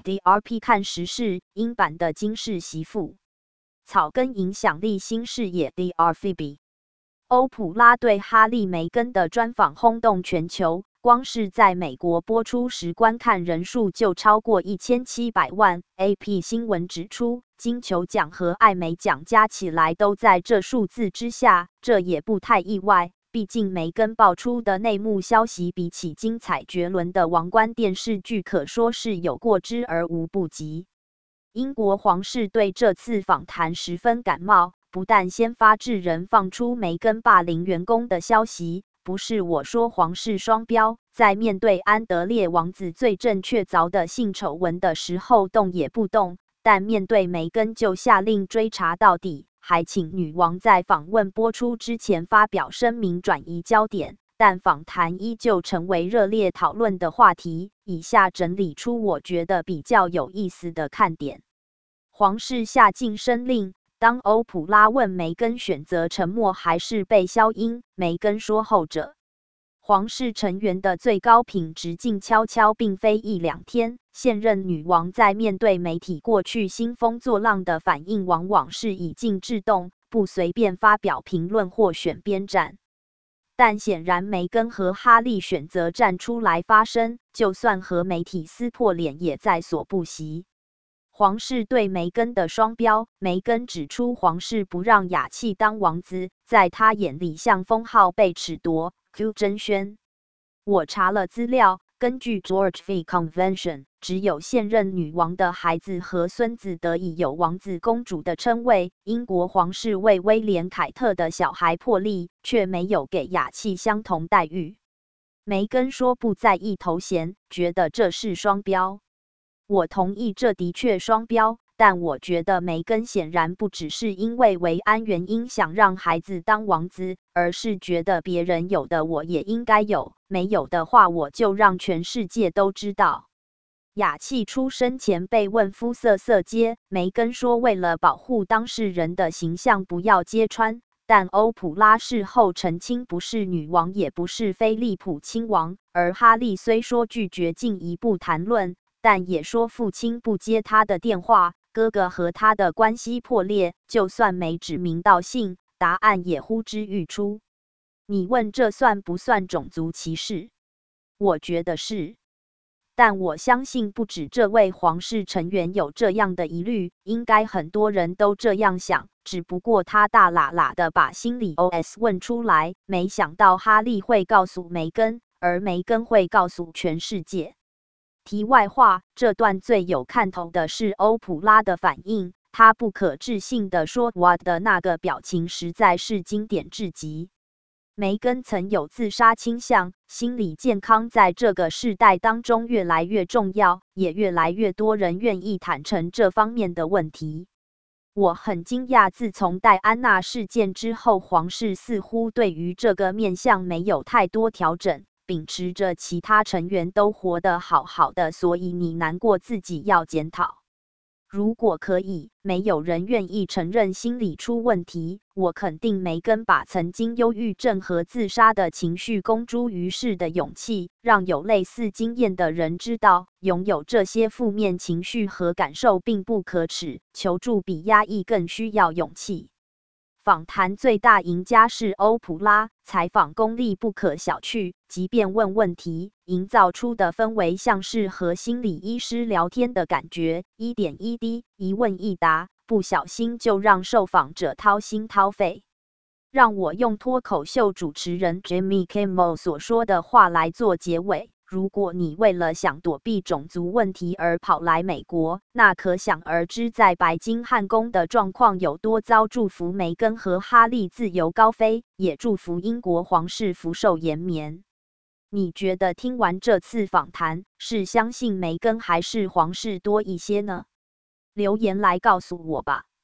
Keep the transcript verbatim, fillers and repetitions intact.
D R P 看时事，英版的金氏媳妇。草根影响力新视野 D R Phoebe。欧普拉对哈利·梅根的专访轰动全球，光是在美国播出时观看人数就超过一千七百万。A P 新闻指出，金球奖和艾美奖加起来都在这数字之下，这也不太意外。毕竟梅根爆出的内幕消息，比起精彩绝伦的王冠电视剧，可说是有过之而无不及。英国皇室对这次访谈十分感冒，不但先发制人放出梅根霸凌员工的消息，不是我说皇室双标，在面对安德烈王子罪证确凿的性丑闻的时候动也不动，但面对梅根就下令追查到底，还请女王在访问播出之前发表声明转移焦点，但访谈依旧成为热烈讨论的话题。以下整理出我觉得比较有意思的看点。皇室下晋升令，当欧普拉问梅根选择沉默还是被消音，梅根说后者。皇室成员的最高品质静悄悄并非一两天，现任女王在面对媒体过去兴风作浪的反应，往往是以静制动，不随便发表评论或选边站。但显然梅根和哈利选择站出来发声，就算和媒体撕破脸也在所不惜。皇室对梅根的双标，梅根指出皇室不让雅契当王子，在他眼里像封号被褫夺。Q 真宣，我查了资料，根据 George V Convention， 只有现任女王的孩子和孙子得以有王子公主的称谓。英国皇室为威廉凯特的小孩破例，却没有给雅契相同待遇。梅根说不在意头衔，觉得这是双标。我同意这的确双标，但我觉得梅根显然不只是因为维安原因想让孩子当王子，而是觉得别人有的我也应该有，没有的话我就让全世界都知道。雅契出生前被问肤色色阶，梅根说为了保护当事人的形象不要揭穿，但欧普拉事后澄清不是女王也不是菲利普亲王，而哈利虽说拒绝进一步谈论，但也说父亲不接他的电话，哥哥和他的关系破裂，就算没指名道姓，答案也呼之欲出。你问这算不算种族歧视？我觉得是。但我相信不止这位皇室成员有这样的疑虑，应该很多人都这样想，只不过他大喇喇的把心里 O S 问出来，没想到哈利会告诉梅根，而梅根会告诉全世界。题外话，这段最有看头的是欧普拉的反应，他不可置信地说 "What" 的那个表情实在是经典至极。梅根曾有自杀倾向，心理健康在这个世代当中越来越重要，也越来越多人愿意坦诚这方面的问题。我很惊讶，自从戴安娜事件之后，皇室似乎对于这个面向没有太多调整。秉持着其他成员都活得好好的，所以你难过自己要检讨。如果可以，没有人愿意承认心理出问题。我肯定梅根把曾经忧郁症和自杀的情绪公诸于世的勇气，让有类似经验的人知道，拥有这些负面情绪和感受并不可耻，求助比压抑更需要勇气。访谈最大赢家是欧普拉，采访功力不可小觑，即便问问题，营造出的氛围像是和心理医师聊天的感觉，一点一滴，一问一答，不小心就让受访者掏心掏肺。让我用脱口秀主持人 Jimmy Kimmel 所说的话来做结尾。如果你为了想躲避种族问题而跑来美国，那可想而知在白金汉宫的状况有多糟。祝福梅根和哈利自由高飞，也祝福英国皇室福寿延绵。你觉得听完这次访谈，是相信梅根还是皇室多一些呢？留言来告诉我吧。